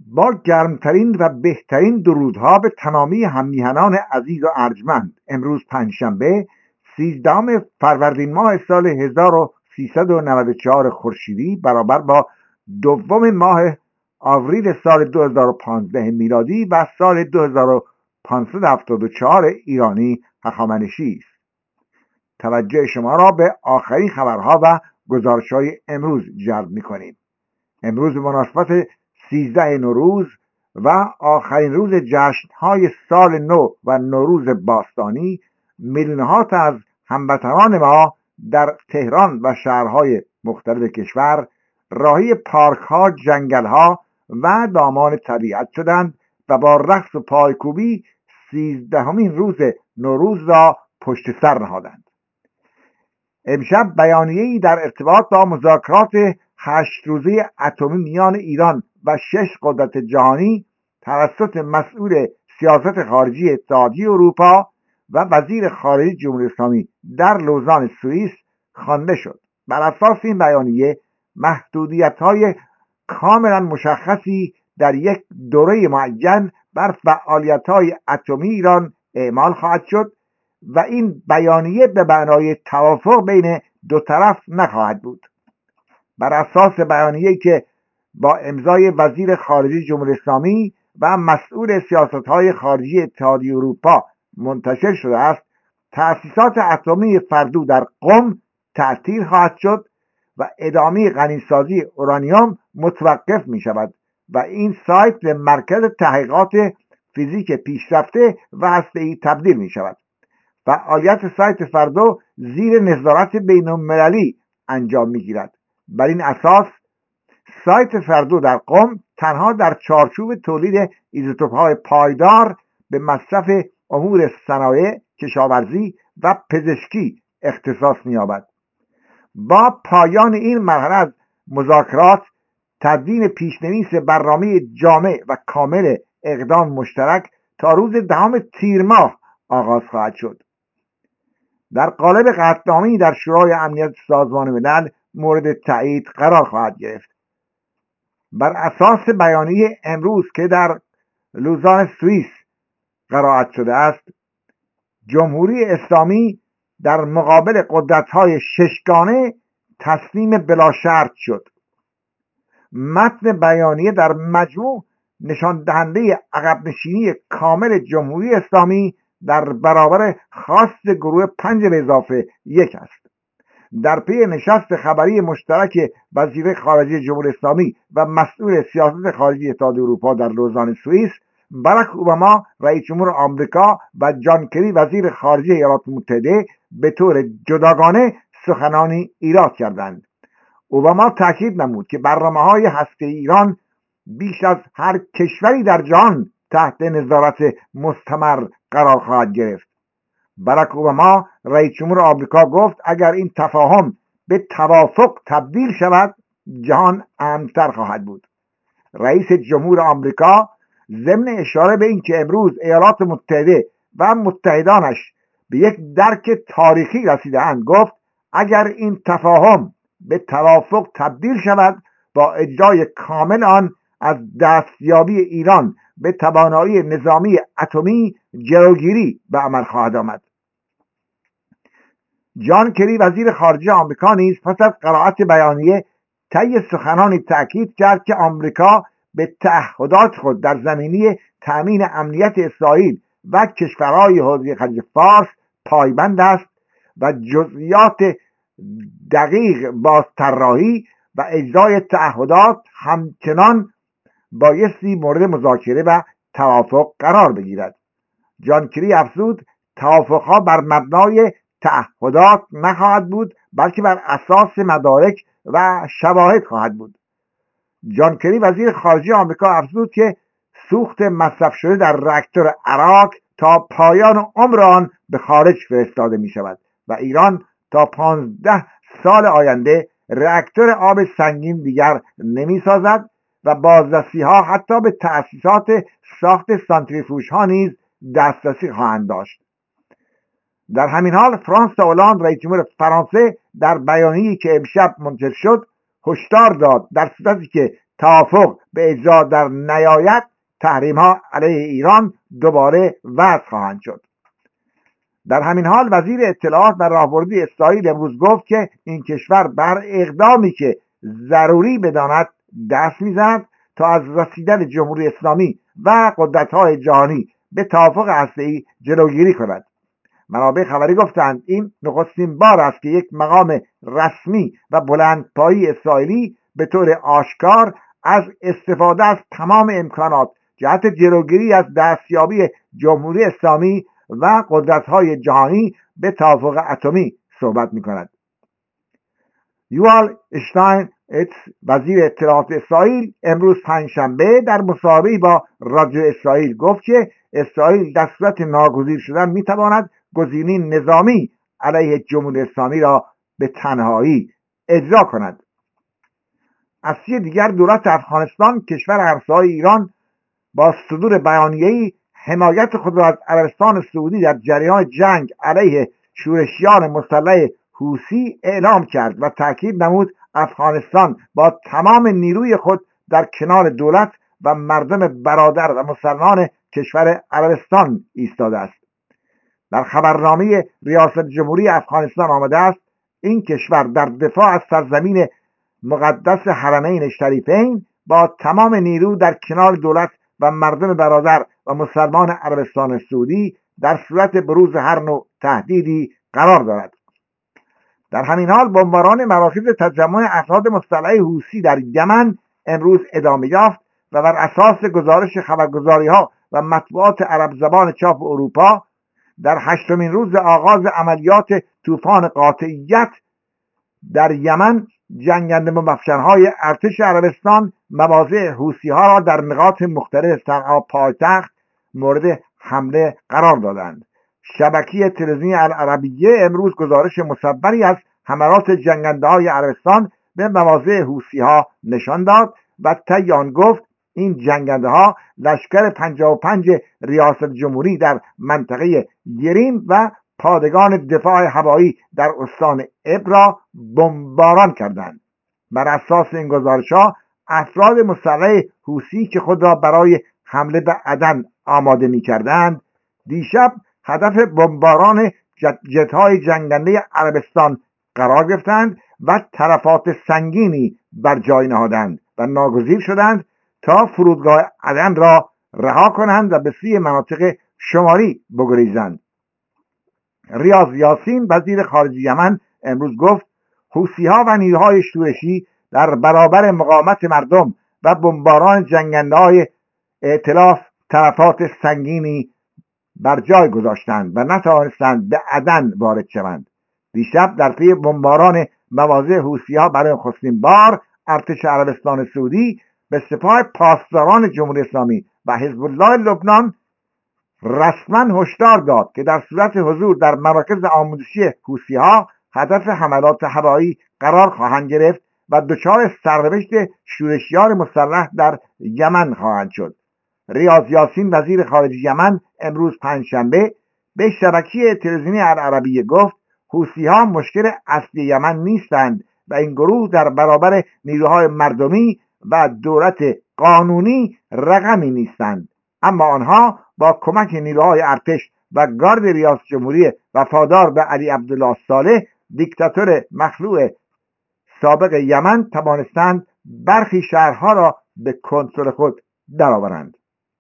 با گرمترین و بهترین درودها به تمامی هممیهنان عزیز و ارجمند، امروز پنجشنبه 13 فروردین ماه سال 1394 خورشیدی برابر با 2 ماه آوریل سال 2015 میلادی و سال 2574 ایرانی هخامنشی است. توجه شما را به آخرین خبرها و گزارش‌های امروز جلب می‌کنیم. امروز به مناسبت 13 نوروز و آخرین روز جشن‌های سال نو و نوروز باستانی، میلیون‌ها از هموطنان ما در تهران و شهرهای مختلف کشور راهی پارک‌ها، جنگل‌ها و دامان طبیعت شدند و با رقص و پایکوبی 13مین روز نوروز را پشت سر نهادند. امشب بیانیه‌ای در ارتباط با مذاکرات 8 روزه اتمی میان ایران و 6 قدرت جهانی توسط مسئول سیاست خارجی اتحادیه اروپا و وزیر خارجه جمهوری اسلامی در لوزان سوئیس خوانده شد. بر اساس این بیانیه محدودیت‌های کاملا مشخصی در یک دوره معین بر فعالیت‌های اتمی ایران اعمال خواهد شد و این بیانیه به معنای توافق بین دو طرف نخواهد بود. بر اساس بیانیه‌ای که با امضای وزیر خارجه جمهوری اسلامی و مسئول سیاست‌های خارجی اتحادیه اروپا منتشر شده است، تأسیسات اتمی فردو در قم تعطیل خواهد شد و ادامه غنیسازی اورانیوم متوقف می شود و این سایت به مرکز تحقیقات فیزیک پیشرفته و هسته‌ای تبدیل می شود. فعالیت سایت فردو زیر نظارت بین‌المللی انجام می گیرد. بر این اساس سایت فردو در قم تنها در چارچوب تولید ایزوتوپ‌های پایدار به مصرف امور صنایع، کشاورزی و پزشکی اختصاص می‌یابد. با پایان این مرحله از مذاکرات، تدوین پیش‌نویس برنامه جامع و کامل اقدام مشترک تا روز 10 تیر ماه آغاز خواهد شد. در قالب قطعنامه‌ای در شورای امنیت سازمان ملل مورد تایید قرار خواهد گرفت. بر اساس بیانیه امروز که در لوزان سوئیس قرائت شده است، جمهوری اسلامی در مقابل قدرت‌های ششگانه تسلیم بلا شرط شد. متن بیانیه در مجموع نشان دهنده عقب نشینی کامل جمهوری اسلامی در برابر خواست گروه 5+1 است. در پی نشست خبری مشترک وزیر خارجه جمهوری اسلامی و مسئول سیاست خارجی اتحادیه اروپا در لوزان سوئیس، باراک اوباما رئیس جمهور آمریکا و جان کری وزیر خارجه ایالات متحده به طور جداگانه سخنانی ایراد کردند. اوباما تاکید نمود که برنامه‌های هسته‌ای ایران بیش از هر کشوری در جهان تحت نظارت مستمر قرار خواهد گرفت. باراک اوباما رئیس جمهور آمریکا گفت اگر این تفاهم به توافق تبدیل شود، جهان امن‌تر خواهد بود. رئیس جمهور آمریکا ضمن اشاره به اینکه امروز ایالات متحده و متحدانش به یک درک تاریخی رسیده‌اند گفت اگر این تفاهم به توافق تبدیل شود، با اجرای کامل آن از دستیابی ایران به توانایی نظامی اتمی جلوگیری به عمل خواهد آمد. جان کری وزیر خارجه آمریکا نیز پس از قرائت بیانیه طی سخنانی تاکید کرد که آمریکا به تعهدات خود در زمینه تأمین امنیت اسرائیل و کشورهای حوزه خلیج فارس پایبند است و جزئیات دقیق بازطراحی و اجرای تعهدات همچنان بایستی مورد مذاکره و توافق قرار بگیرد. جان کری افزود توافقها بر مبنای تعهدات نخواهد بود، بلکه بر اساس مدارک و شواهد خواهد بود. جان کری وزیر خارجه آمریکا افزود که سوخت مصرف شده در راکتور عراق تا پایان عمر آن به خارج فرستاده می شود و ایران تا 15 سال آینده راکتور آب سنگین دیگر نمی سازد و بازرسی ها حتی به تأسیسات ساخت سانتریفوژ ها نیز دسترسی خواهند داشت. در همین حال فرانسوا هولند رئیس جمهور فرانسه در بیانیه‌ای که امشب منتشر شد هشدار داد در صورتی که توافق به اجرا در نیاید تحریم ها علیه ایران دوباره وضع خواهند شد. در همین حال وزیر اطلاعات و راهبردی اسرائیل امروز گفت که این کشور بر اقدامی که ضروری بداند دست میزند تا از رسیدن جمهوری اسلامی و قدرت‌های جهانی به توافق هسته‌ای جلوگیری کند. منابع خبری گفتند این نخستین بار است که یک مقام رسمی و بلندپایه‌ای اسرائیلی به طور آشکار از استفاده از تمام امکانات جهت جلوگیری از دستیابی جمهوری اسلامی و قدرت‌های جهانی به توافق اتمی صحبت می‌کند. یوال اشتاین وزیر اطلاعات اسرائیل امروز پنجشنبه در مصاحبه‌ای با رادیو اسرائیل گفت که اسرائیل در صورت ناگزیر شدن می‌تواند گزینه نظامی علیه جمهوری اسلامی را به تنهایی اجرا کند. از سوی دیگر دولت افغانستان کشور همسایه ایران با صدور بیانیه‌ای حمایت خود را از عربستان سعودی در جریان جنگ علیه شورشیان مسلح حوثی اعلام کرد و تاکید نمود افغانستان با تمام نیروی خود در کنار دولت و مردم برادر و مسلمان کشور عربستان ایستاده است. در خبرنامه ریاست جمهوری افغانستان آمده است این کشور در دفاع از سرزمین مقدس حرمین شریفین با تمام نیرو در کنار دولت و مردم برادر و مسلمان عربستان سعودی در صورت بروز هر نوع تهدیدی قرار دارد. در همین حال بمباران مراکز تجمع افراد مسلح حوثی در یمن امروز ادامه یافت و بر اساس گزارش خبرگزاری‌ها و مطبوعات عرب زبان چاپ اروپا در 8مین روز آغاز عملیات طوفان قاطعیت در یمن جنگنده مفشانهای ارتش عربستان مواضع حوثی‌ها را در نقاط مختلف صنعا پایتخت مورد حمله قرار دادند. شبکه تلویزیونی العربیه امروز گزارش مصوری از حملات جنگنده‌های عربستان به مواضع حوثی‌ها نشان داد و طی آن گفت این جنگنده‌ها لشکر 55 ریاست جمهوری در منطقه یریم و پادگان دفاع هوایی در استان ابرا بمباران کردند. بر اساس این گزارش‌ها افراد مسلح حوثی که خود را برای حمله به عدن آماده می‌کردند دیشب هدف بمباران جت‌های جنگنده عربستان قرار گرفتند و تلفات سنگینی بر جای نهادند و ناگزیر شدند تا فرودگاه عدن را رها کنند و به سوی مناطق شمالی بگریزند. ریاض یاسین وزیر خارجه یمن امروز گفت حوثی‌ها و نیروهای شورشی در برابر مقاومت مردم و بمباران جنگنده‌های ائتلاف تلفات سنگینی بر جای گذاشتند و نتوانستند به عدن وارد شوند. دیشب در پی بمباران مواضع حوثی‌ها برای نخستین بار ارتش عربستان سعودی به سپاه پاسداران جمهوری اسلامی و حزب الله لبنان رسما هشدار داد که در صورت حضور در مراکز آموزشی حوثی‌ها هدف حملات هوایی قرار خواهند گرفت و دچار سرنوشت شورشیان مسلح در یمن خواهند شد. ریاض یاسین وزیر خارجه یمن امروز پنجشنبه به شبکه تلویزیونی العربیه گفت حوثی‌ها مشکل اصلی یمن نیستند و این گروه در برابر نیروهای مردمی و دولت قانونی رقمی نیستند، اما آنها با کمک نیروهای ارتش و گارد ریاست جمهوری وفادار به علی عبدالله صالح دیکتاتور مخلوع سابق یمن توانستند برخی شهرها را به کنترل خود درآورند.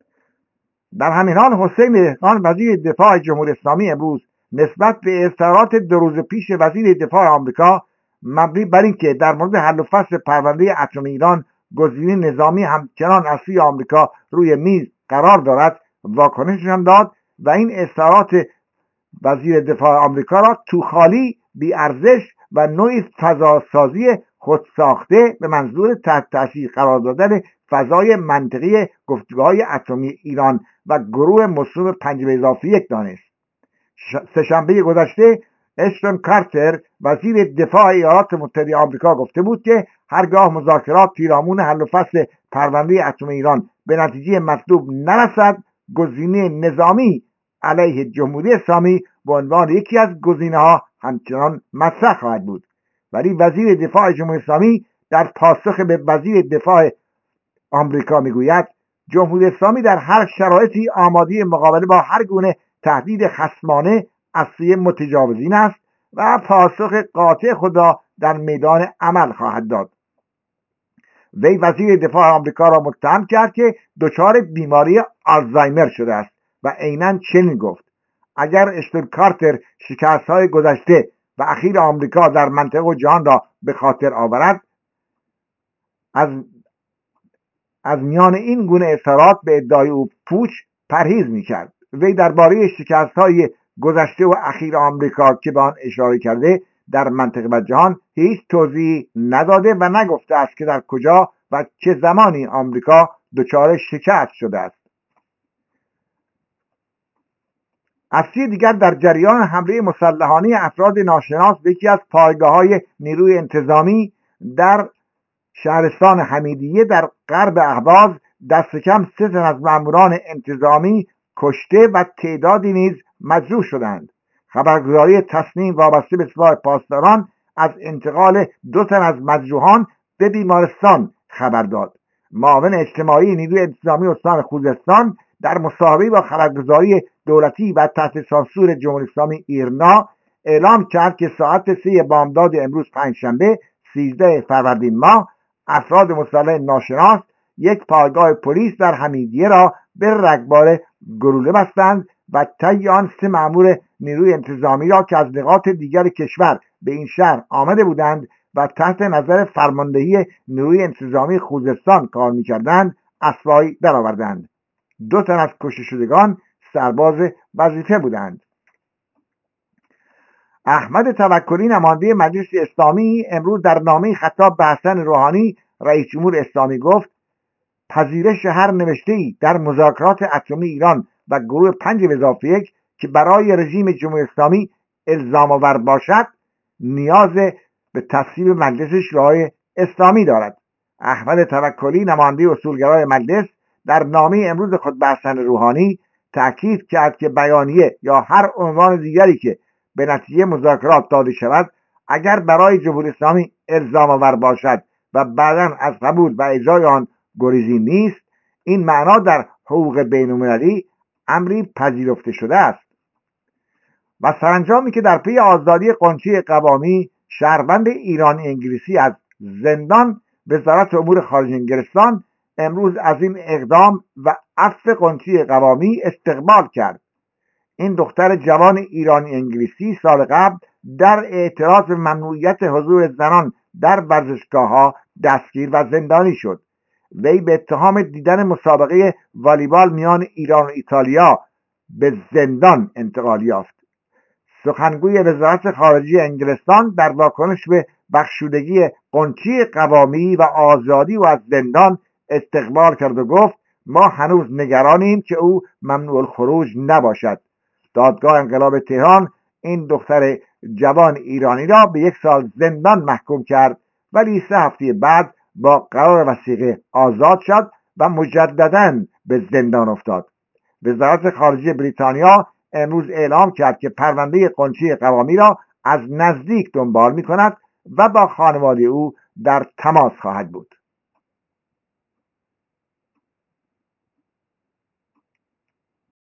در همین حال حسین دهقان وزیر دفاع جمهوری اسلامی امروز نسبت به اظهارات 2 روز پیش وزیر دفاع آمریکا مبنی بر اینکه در مورد حل و فصل پرونده اتمی ایران گزینه نظامی همچنان از سوی آمریکا روی میز قرار دارد واکنش نشان داد و این اظهارات وزیر دفاع آمریکا را توخالی، بی‌ارزش و نوعی فضاسازی خودساخته به منظور تحت تاثیر قرار دادن فضای منطقی گفتگوهای اتمی ایران و گروه مصون 5+1 دانست. سه‌شنبه گذشته اشتون کارتر وزیر دفاع ایالات متحده آمریکا گفته بود که هرگاه مذاکرات پیرامون حل و فصل پرونده اتمی ایران به نتیجه مطلوب نرسد گزینه نظامی علیه جمهوری اسلامی به عنوان یکی از گزینه‌ها همچنان مطرح خواهد بود. ولی وزیر دفاع جمهوری اسلامی در پاسخ به وزیر دفاع آمریکا میگوید جمهوری اسلامی در هر شرایطی آماده مقابله با هر گونه تهدید خصمانه از سوی متجاوزین است و پاسخ قاطع خود را در میدان عمل خواهد داد. وی وزیر دفاع آمریکا را متهم کرد که دچار بیماری آلزایمر شده است و عیناً چنین گفت: اگر اشتون کارتر شکست‌های گذشته و اخیر آمریکا در منطقه و جهان را به خاطر آورد، از میان این گونه اظهارات به ادعای او پوچ پرهیز می‌کرد. وی درباره شکست‌های گذشته و اخیر آمریکا که به آن اشاره کرده در منطقه و جهان هیچ توضیحی نداده و نگفته است که در کجا و چه زمانی آمریکا دچار شکست شده است. از سوی دیگر در جریان حمله مسلحانه افراد ناشناس به یکی از پایگاه‌های نیروی انتظامی در شهرستان حمیدیه در غرب اهواز دست کم 3 تن از ماموران انتظامی کشته و تعدادی نیز مجروح شدند. خبرگزاری تصنیم وابسته به سپاه پاسداران از انتقال 2 تن از مجروحان به بیمارستان خبر داد. معاون اجتماعی نیروی انتظامی استان خوزستان در مصاحبه‌ای با خبرگزاری دولتی و تحت سانسور جمهوری اسلامی ایرنا اعلام کرد که ساعت 3 بامداد امروز پنجشنبه 13 فروردین ماه افراد مسلح ناشناس یک پایگاه پلیس در حمیدیه را به رگبار گلوله بستند و طی آن 3 مأمور نیروی انتظامی را که از نقاط دیگر کشور به این شهر آمده بودند و تحت نظر فرماندهی نیروی انتظامی خوزستان کار می‌کردند اسبی درآوردند. 2 تن از کشته شدگان سرباز وظیفه بودند. احمد توکلی نماینده مجلس اسلامی امروز در نامه خطاب به حسن روحانی رئیس جمهور اسلامی گفت: پذیرش هر نوشته‌ای در مذاکرات اتمی ایران و گروه 5+1 که برای رژیم جمهوری اسلامی الزام آور باشد نیاز به تصویب مجلس شورای اسلامی دارد. احمد توکلی نماینده اصولگرای مجلس در نامه امروز خود به حسن روحانی تأکید کرد که بیانیه یا هر عنوان دیگری که به نتیجه مذاکرات داده شود اگر برای جمهوری اسلامی الزام آور باشد و بعداً از قبول و اجرای آن گریزی نیست، این معنا در حقوق بین‌المللی امری پذیرفته شده است. و سرانجامی که در پی آزادی قنچه قوامی شهروند ایرانی انگلیسی از زندان وزارت امور خارجه انگلستان امروز از این اقدام و عفو قنچه قوامی استقبال کرد. این دختر جوان ایرانی انگلیسی سال قبل در اعتراض به ممنوعیت حضور زنان در ورزشگاه‌ها دستگیر و زندانی شد. وی به اتهام دیدن مسابقه والیبال میان ایران و ایتالیا به زندان انتقال یافت. سخنگوی وزارت خارجه انگلستان در واکنش به بخشودگی قنچه قوامی و آزادی و از زندان استقبال کرد و گفت: ما هنوز نگرانیم که او ممنوع الخروج نباشد. دادگاه انقلاب تهران این دختر جوان ایرانی را به 1 سال زندان محکوم کرد، ولی 3 هفته بعد با قرار وثیقه آزاد شد و مجدداً به زندان افتاد. وزارت خارجه بریتانیا امروز اعلام کرد که پرونده قنچه قوامی را از نزدیک دنبال می کند و با خانواده او در تماس خواهد بود.